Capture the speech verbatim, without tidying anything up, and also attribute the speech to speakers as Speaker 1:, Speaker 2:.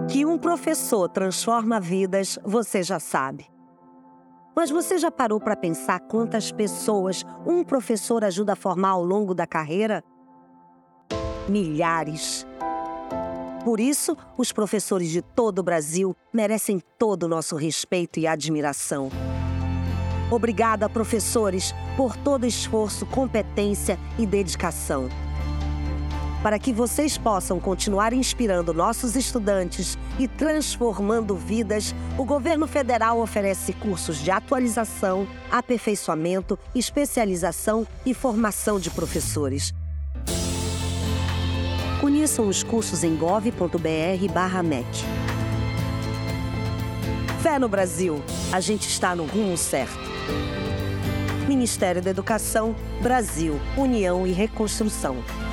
Speaker 1: Que um professor transforma vidas, você já sabe. Mas você já parou para pensar quantas pessoas um professor ajuda a formar ao longo da carreira? Milhares. Por isso, os professores de todo o Brasil merecem todo o nosso respeito e admiração. Obrigada, professores, por todo esforço, competência e dedicação. Para que vocês possam continuar inspirando nossos estudantes e transformando vidas, o governo federal oferece cursos de atualização, aperfeiçoamento, especialização e formação de professores. Conheçam os cursos em gov ponto br barra M E C. Fé no Brasil, a gente está no rumo certo. Ministério da Educação, Brasil, União e Reconstrução.